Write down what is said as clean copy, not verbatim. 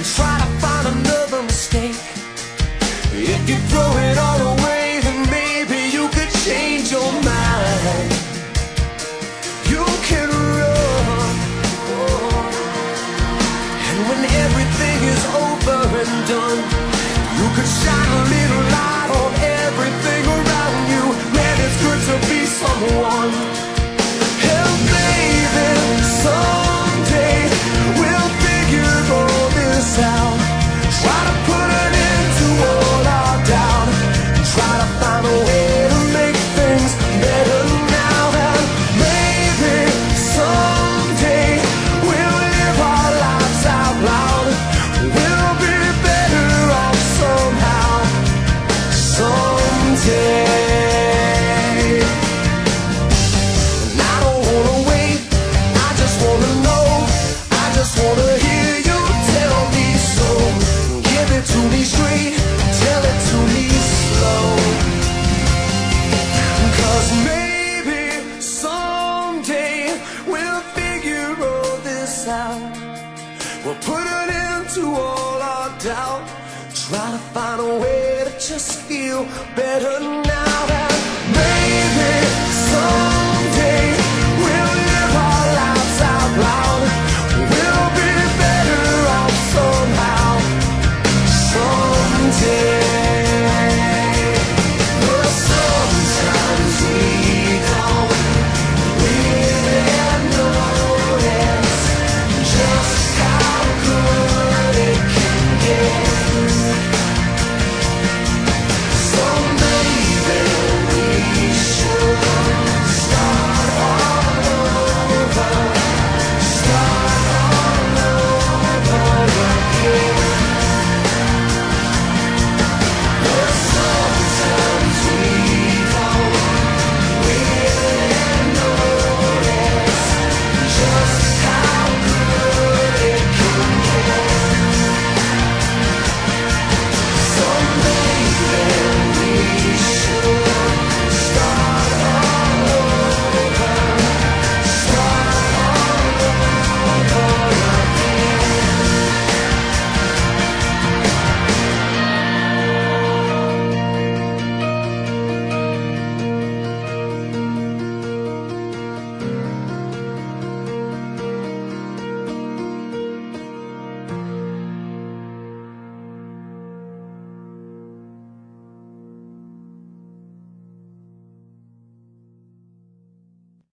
try to find another mistake. If you throw it all away, then maybe you could change your mind. You can run, and when everything is over and done, you could shine a little light on everything around you. Man, it's good to be someone. And maybe someday we'll figure all this out. Try to put an end to all our doubt. Try to find a way to make things better now. And maybe someday we'll live our lives out loud. We'll be better off somehow, someday. And I don't wanna wait, I just wanna know. I just wanna hear you tell me so. Give it to me straight, tell it to me slow. 'Cause maybe someday we'll figure all this out. We'll put an end to all our doubt. Try to find a way to just feel better now.